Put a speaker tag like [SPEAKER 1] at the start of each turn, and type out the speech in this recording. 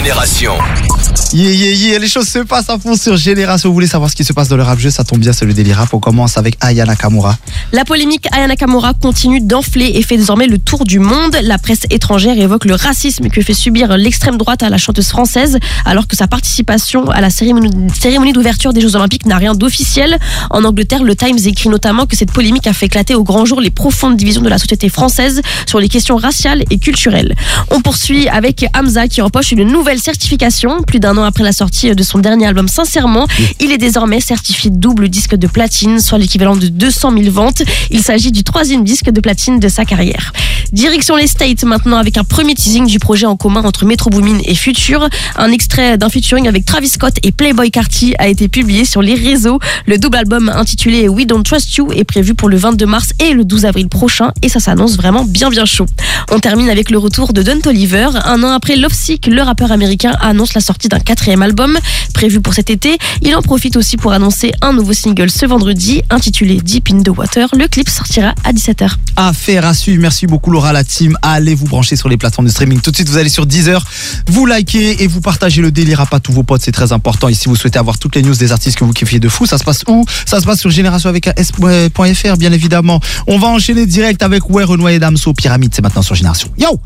[SPEAKER 1] Génération.
[SPEAKER 2] Les choses se passent à fond sur Génération. Vous voulez savoir ce qui se passe dans le rap jeu? Ça tombe bien, c'est le délire rap. On commence avec Aya Nakamura.
[SPEAKER 3] La polémique Aya Nakamura continue d'enfler et fait désormais le tour du monde. La presse étrangère évoque le racisme que fait subir l'extrême droite à la chanteuse française, alors que sa participation à la cérémonie d'ouverture des Jeux Olympiques n'a rien d'officiel. En Angleterre, le Times écrit notamment que cette polémique a fait éclater au grand jour les profondes divisions de la société française sur les questions raciales et culturelles. On poursuit avec Hamza qui empoche une nouvelle certification. Plus d'un an après la sortie de son dernier album Sincèrement, il est désormais certifié double disque de platine, soit l'équivalent de 200 000 ventes. Il s'agit du 3e disque de platine de sa carrière. Direction les States maintenant avec un premier teasing du projet en commun entre Metro Boomin et Future. Un extrait d'un featuring avec Travis Scott et Playboi Carti a été publié sur les réseaux. Le double album intitulé We Don't Trust You est prévu pour le 22 mars et le 12 avril prochain et ça s'annonce vraiment bien chaud. On termine avec le retour de Don Toliver. Un an après Lovesick, le rappeur américain annonce la sortie d'un 4e album prévu pour cet été. Il en profite aussi pour annoncer un nouveau single ce vendredi intitulé Deep in the Water. Le clip sortira à 17h.
[SPEAKER 2] Affaire à suivre. Merci beaucoup Laura, la team. Allez vous brancher sur les plateformes de streaming. Tout de suite, vous allez sur Deezer, vous likez et vous partagez le délire à pas tous vos potes. C'est très important. Et si vous souhaitez avoir toutes les news des artistes que vous kiffez de fou, ça se passe où? Ça se passe sur Génération avec S.fr, bien évidemment. On va enchaîner direct avec Renoir et Damso. Pyramide, c'est maintenant sur Génération. Yo!